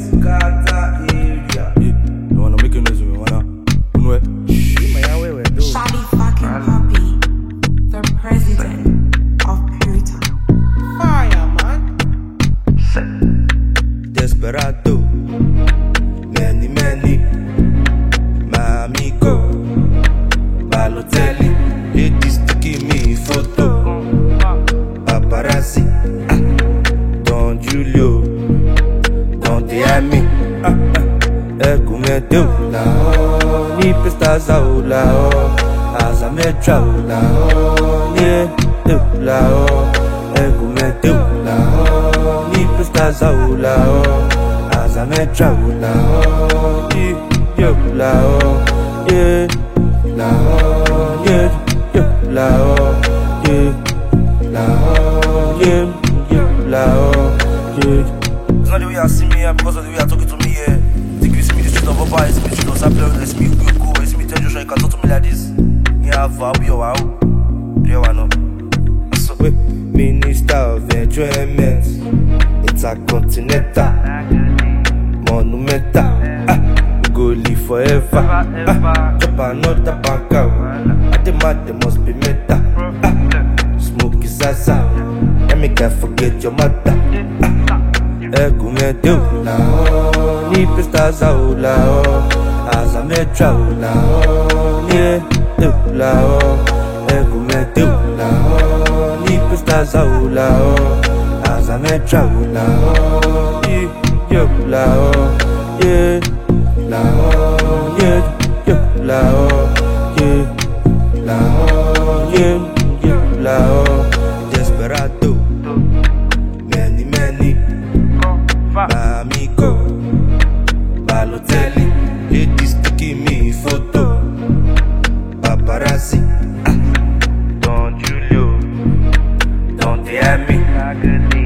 Scatter area. Don't wanna make a noise with me, wanna. No, Shadi fucking Poppy, the president of Puerto. Fire, man. Desperado. Many, my amigo. Balotelli. Ladies to give me photo. Paparazzi. Don Julio. Don Miami. Ecumedeu la ni pestas la asa metra la ni la ecumedeu la ni pestas la asa metra la ni la ye la ye la ye la ye la ye. It's not the way I see me here because of the way I talking to me here. Think you see me the street of Oba, you see me the street of Sapler, you see me go, you see me tell Joshua, you can talk to me like this. You have a be wow. You know. So, Minister of Enjoyment, Intercontinental, Monumental. We go live forever. Chop another bank out. At the mat, there must be meta. Smoke is asa. Let me can't forget your mother. Ecumedeu la ni pestas la asa metra la ni la ecumedeu la ni pestas la asa metra la ni la ye la ye la ye la ye la desperado. Many my amigo, Balotelli, ladies to give me photo, paparazzi, Don Julio, Don Miami.